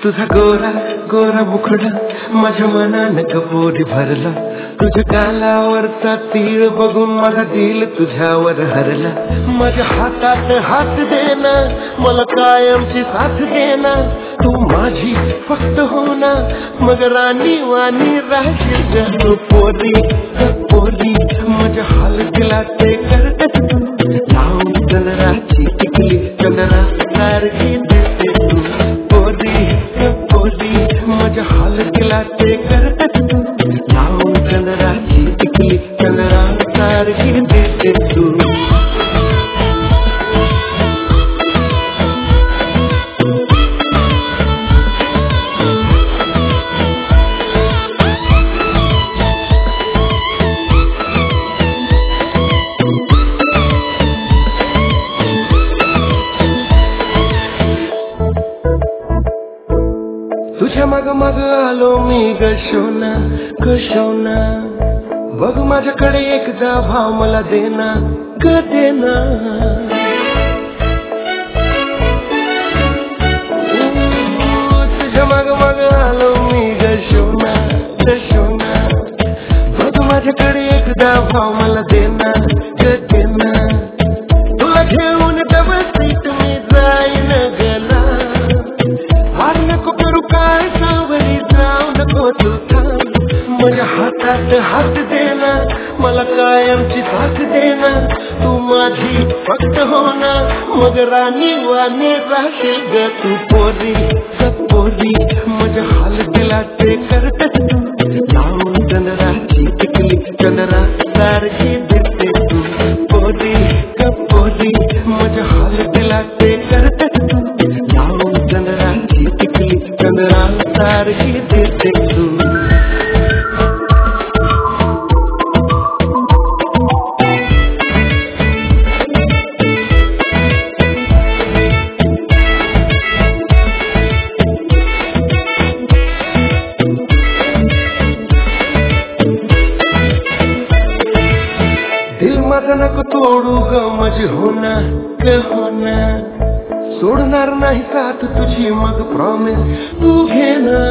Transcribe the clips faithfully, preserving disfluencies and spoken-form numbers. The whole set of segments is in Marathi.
तुझा गोरा गोरा मुखडा माझ्या मनानं कपोरी भरला. तुझ्या गालावरचा तीळ बघून माझा दिल तुझ्यावर हरला. माझ्या हातात हात देना मला कायमची साथ देना. तू माझी फक्त होना मग राणी वाणी राहशील ग तू पोरी पोरी. माझ्या हाल दिला ते करत तू लावून चंद्राची टिकली चंद्रा सारखी दिसते तू पोरी पोरी. माझ्या हाल दिला ते करत तू लावून चंद्राची टिकली चंद्रा सारखी दिसते तू. तुझ्या माग माग आलो मी ग शोना ग शोना. बघ माझ्याकडे एकदा भाव मला देना ग देना. तुझ्या माग माग आलो मी ग शोना ग शोना. बघ माझ्याकडे एकदा भाव मला देना ग देना. तुला घेऊन डबल सीट मी जाईन गला. वार नको करू काय सावरी जाऊ नको तू थांब. माझ्या हातात हात देना मला कायमची साथ देना. तू माझी फक्त होना मग राणी वाणी राहशील ग तू पोरी पोरी. माझ्या हाल दिला ते करत तू लावून चंद्राची टिकली चंद्रा सारखी दिसते तू पोरी पोरी. माझ्या हाल दिला ते करत तू लावून चंद्राची टिकली चंद्रा सारखी दिसते तू. दिल माझा नको तोडू ग माझी होना ग होना. सोडणार नाही साथ तुझी मग प्रॉमिस तू घे ना.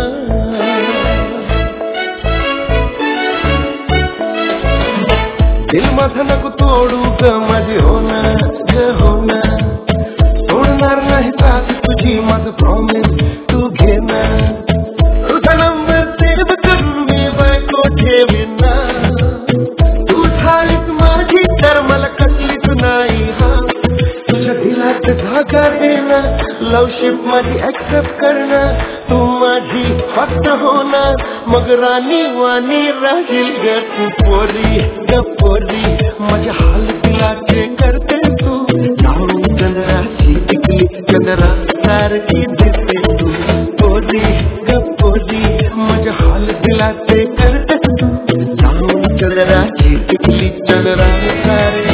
दिल माझा नको तोडू ग माझी होना ग होना. सोडणार नाही साथ तुझी मग प्रॉमिस तू घे ना. तुझा नंबर सेव्ह करून मी बायको ठेवीना. तू झालीस माझी तर मला कसलीच नाही हा. तुझ्या दिलात धागा देना लवशिप माझी ऍक्सेप्ट करना. तू माझी फक्त होना मग राणी वाणी राहील ग तू पोरी ग पोरी. माझ्या हाल दिलाचे करते तू लावून चंद्राची टिकली चंद्रा सारखी दिसते तू पोरी ग पोरी. माझ्या हाल दिलाचे करते तू लावून चंद्राची टिकली चंद्रा सारखी